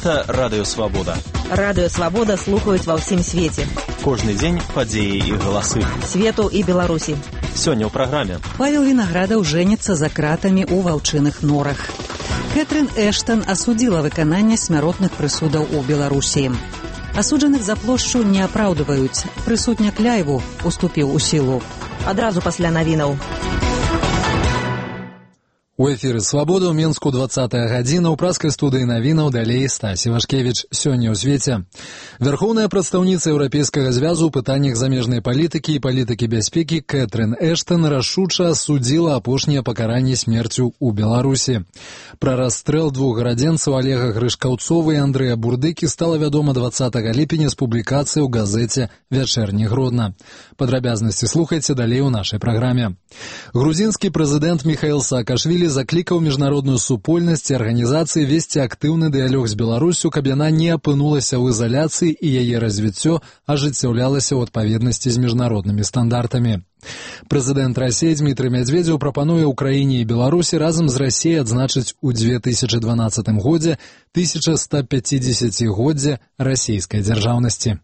Гэта Радыё Свабода. Радыё Свабода слухаюць ва ўсім свеце. Кожны дзень падзеі і галасы. Свету і Беларусі. Сёння ў праграме. Павел Вінаградаў жэніцца за кратамі ў ваўчыных норах. Кэтрин Эштон асудзіла выкананне смяротных прысудаў у Беларусі. Асуджаных за плошчу не апраўдваюць. Прысуд Някляеву уступіў у сілу. Адразу пасля навінаў. У эфіры «Свабода» ў Менску 20-я гадзіна, ў праскай студыі навінаў далей Стасі Вашкевіч. Сёння ў свеце. Вярхоўная прадстаўніца Еўрапейскага звязу ў пытаннях замежнай палітыкі і палітыкі бяспекі Кэтрин Эштон рашуча асудзіла апошняе пакаранне смерцю ў Беларусі. Пра расстрэл двух гарадзенцаў Олега Грышкаўцова і Андрэя Бурдыкі стала вядома 20 ліпеня з публікацыяй у газеце «Вячэрні Гродна». Падрабязнасці слухайце далей у нашай праграме. Грузінскі прэзідэнт Міхаіл Саакашвілі заклікаў міжнародную супольнасць і арганізацыі весці актыўны дыялог з Беларусю, каб яна не апынулася ў изаляцыі і яе развіццё ажыццяўлялася ў адпаведнасці з міжнароднымі стандартамі. Прэзідэнт Расіі Дмітрый Мядзведзеў прапануе Украіне і Беларусі разам з Расіяй адзначыць у 2012 годзе 1150-годдзе расійскай дзяржаўнасці.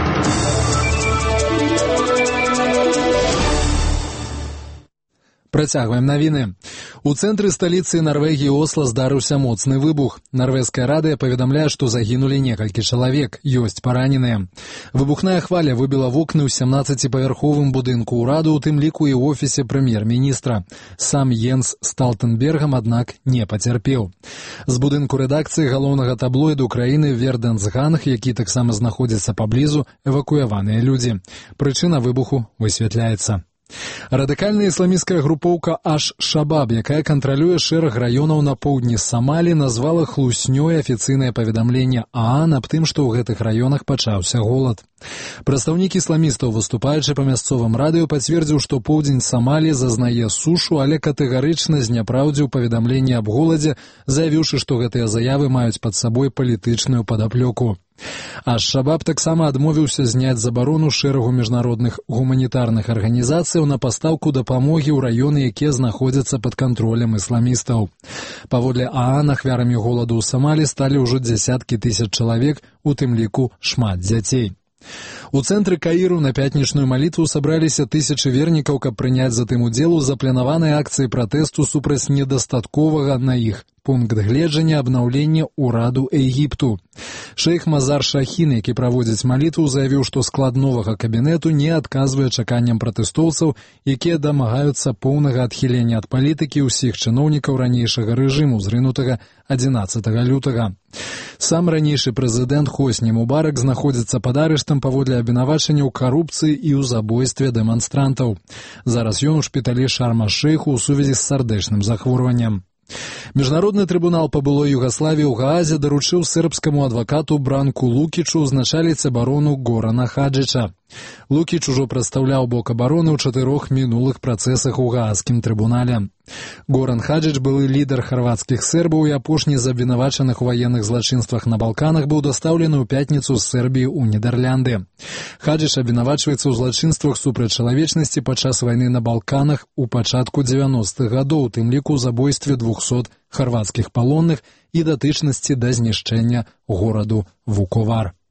Працягваем навіны. У цэнтры сталіцы Нарвегіі Осла здарыўся моцны выбух. Нарвежская радыё паведамляе, што загінулі некалькі чалавек, ёсць параненыя. Выбухная хваля выбіла вокны ў 17-павярховым будынку ўраду, у тым ліку і ў офісе прэм'ер-міністра. Сам Йенс Сталтэнбергам, аднак, не пацярпеў. З будынку рэдакцыі галоўнага таблоіду краіны Верденсганг, які таксама знаходзіцца паблізу, эвакуяваныя людзі. Прычына выбуху высвятляецца. Радыкальная ісламісцкая групоўка Аш-Шабаб, якая кантралюе шэраг раёнаў на поўдні Самалі, назвала хлуснёй афіцыйнае паведамленне ААН аб тым, што ў гэтых раёнах пачаўся голад. Прадстаўнік ісламістаў, выступаючы па мясцовым радыё, пацвердзіў, што поўдзень Самалі зазнае сушу, але катэгарычна зняпраўдзіў паведамленне аб голадзе, заявіўшы, што гэтыя заявы маюць пад сабой палітычную падаплёку. Аш-Шабаб таксама адмовіўся зняць забарону шэрагу міжнародных гуманітарных арганізацыяў на пастаўку дапамогі ў раёны, якія знаходзяцца пад кантролем ісламістаў. Паводле ААН ахвярамі голаду ў Самалі сталі ўжо дзясяткі тысяч чалавек, у тым ліку шмат дзяцей. У цэнтры Каіру на пятнічную малітву сабраліся тысячы вернікаў, каб прыняць затым удзел у запланаванай акцыі пратэсту супраць недастатковага на іх пункт гледжання абнаўлення ўраду Егіпту. Шэйх Мазар Шахін, які праводзіць малітву, заявіў, што склад новага кабінету не адказвае чаканням пратэстоўцаў, якія дамагаюцца поўнага адхілення ад палітыкі ўсіх чыноўнікаў ранейшага рэжыму, зрынутага 11 лютага. Сам ранейшы прэзідэнт Хосні Мубарак знаходзіцца пад арыштам паводле абвінавачання ў карупцыі і ў забойстве дэманстрантаў. Зараз ён у шпіталі Шарм-аш-Шэйху ў сувязі з сардэчным захворваннем. Міжнародны трыбунал па былой Югаславіі ў Гаазе даручыў сербскаму адвакату Бранку Лукічу узначаліць абарону Горана Хаджыча. Лукіч ужо прадстаўляў бок абароны ў 4 мінулых працэсах у Гаагскім трыбунале. Горан Хаджыч, былы лідар харвацкіх сербаў і апошні з абвінавачаных у ваенных злачынствах на Балканах, быў дастаўлены ў пятніцу з Сербіі ў Нідерлянды. Хаджыч абвінавачваецца ў злачынствах супраць чалавечнасці падчас вайны на Балканах у пачатку 90-х гадоў, у тым ліку ў забойстве 200 харвацкіх палонных і датычнасці да знішчэння гораду Вуковар.